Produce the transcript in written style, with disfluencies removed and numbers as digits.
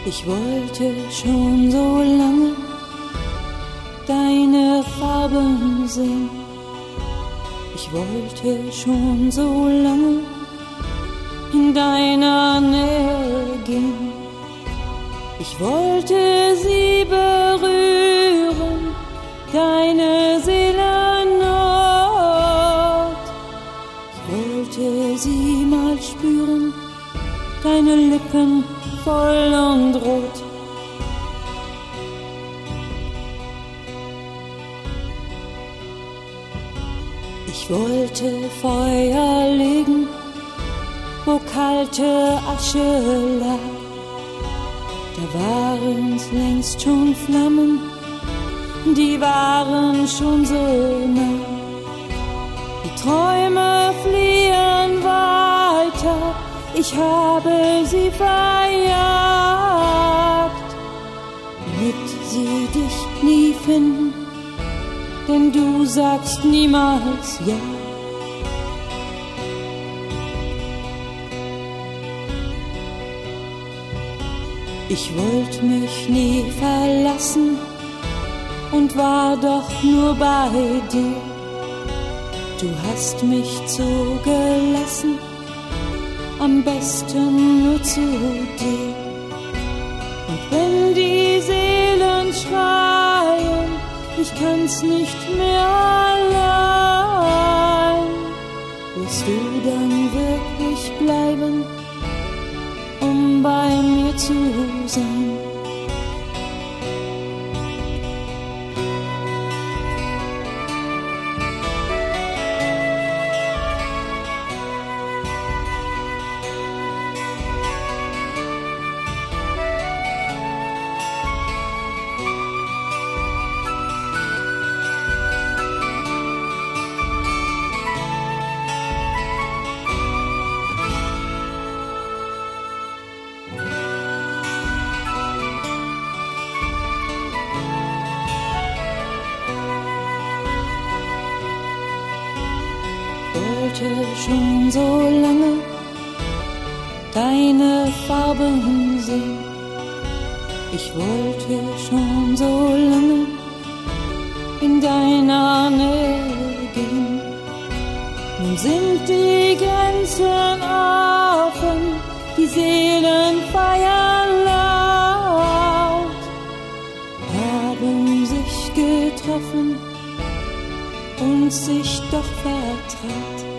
Ich wollte schon so lange deine Farben sehen. Ich wollte schon so lange in deiner Nähe gehen. Ich wollte sie berühren, deine Seelennot. Ich wollte sie mal spüren, deine Lippen voll und rot. Ich wollte Feuer legen, wo kalte Asche lag. Da waren's längst schon Flammen, die waren schon so nah. Die Träume fliehen weiter, ich habe sie verjagt, damit sie dich nie finden, denn du sagst niemals ja. Ich wollte mich nie verlassen und war doch nur bei dir. Du hast mich zugelassen, am besten nur zu dir. Und wenn die Seelen schreien, ich kann's nicht mehr allein, wirst du dann wirklich bleiben, um bei mir zu sein? Ich wollte schon so lange deine Farben sehen. Ich wollte schon so lange in deiner Nähe gehen. Nun sind die Grenzen offen, die Seelen feiern laut, haben sich getroffen und sich doch vertraut.